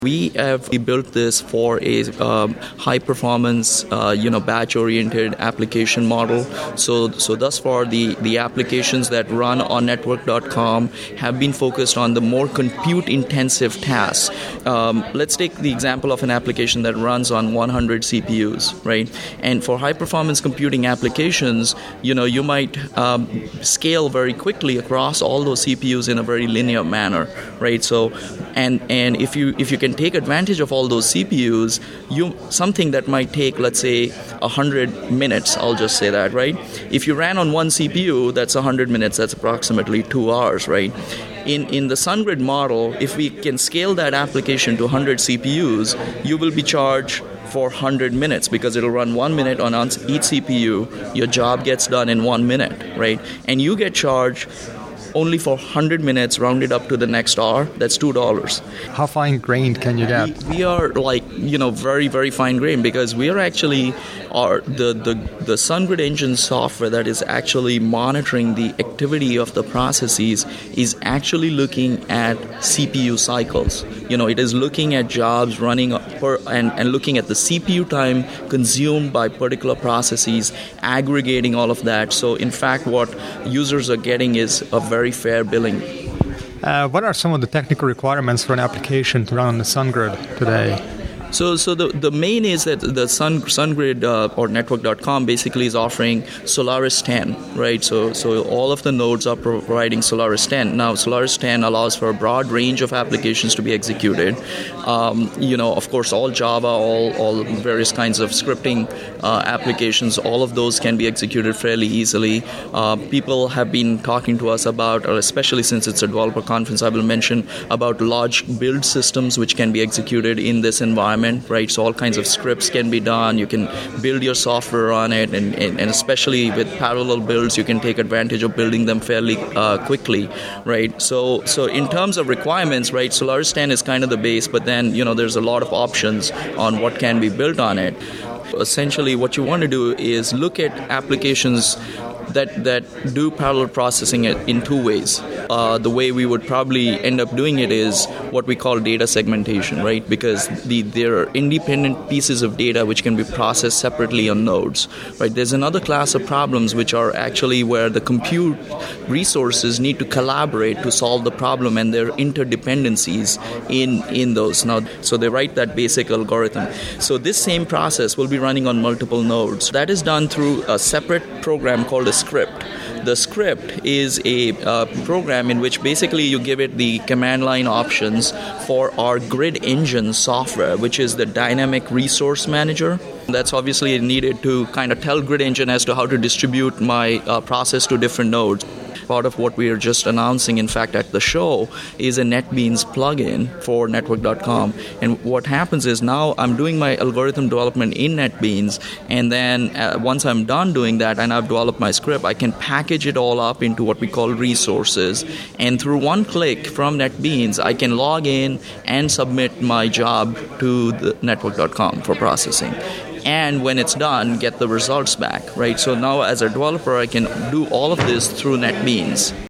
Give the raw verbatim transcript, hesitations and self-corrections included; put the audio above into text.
We have we built this for a um, high-performance, uh, you know, batch-oriented application model. So, so thus far, the, the applications that run on network dot com have been focused on the more compute-intensive tasks. Um, let's take the example of an application that runs on one hundred C P Us, right? And for high-performance computing applications, you know, you might um, scale very quickly across all those C P Us in a very linear manner, right? So, and and if you if you can take advantage of all those C P Us, you something that might take, let's say, one hundred minutes, I'll just say that, right? If you ran on one C P U, that's one hundred minutes, that's approximately two hours, right? In in the SunGrid model, if we can scale that application to one hundred C P Us, you will be charged for one hundred minutes because it'll run one minute on each C P U. Your job gets done in one minute, right? And you get charged only for one hundred minutes, rounded up to the next hour. That's two dollars. How fine-grained can you get? We, we are like, you know, very, very fine-grained because we are actually, our, the, the, the SunGrid Engine software that is actually monitoring the activity of the processes is actually looking at C P U cycles. You know, it is looking at jobs running per, and, and looking at the C P U time consumed by particular processes, aggregating all of that. So, in fact, what users are getting is a very very fair billing. Uh, what are some of the technical requirements for an application to run on the SunGrid today? So, so the, the main is that the Sun, SunGrid uh, or network dot com basically is offering Solaris ten, right? So, so all of the nodes are providing Solaris ten. Now, Solaris ten allows for a broad range of applications to be executed. Um, you know, of course, all Java, all all various kinds of scripting uh, applications, all of those can be executed fairly easily. Uh, people have been talking to us about, or especially since it's a developer conference, I will mention about large build systems which can be executed in this environment. Right, so all kinds of scripts can be done. You can build your software on it, and, and, and especially with parallel builds, you can take advantage of building them fairly uh, quickly, right? So, so in terms of requirements, right, Solaris ten is kind of the base, but then you know there's a lot of options on what can be built on it. Essentially, what you want to do is look at applications that that do parallel processing in two ways. Uh, the way we would probably end up doing it is what we call data segmentation, right? Because the there are independent pieces of data which can be processed separately on nodes, right? There's another class of problems which are actually where the compute resources need to collaborate to solve the problem, and there are interdependencies in in those. Now, so they write that basic algorithm. So this same process will be running on multiple nodes. That is done through a separate program called a script. The script is a uh, program in which basically you give it the command line options for our Grid Engine software, which is the dynamic resource manager. That's obviously needed to kind of tell Grid Engine as to how to distribute my uh, process to different nodes. Part of what we are just announcing, in fact, at the show, is a NetBeans plugin for network dot com. And what happens is now I'm doing my algorithm development in NetBeans, and then uh, once I'm done doing that and I've developed my script, I can package it all up into what we call resources. And through one click from NetBeans, I can log in and submit my job to the network dot com for processing. And when it's done, get the results back, right? So now as a developer, I can do all of this through NetBeans.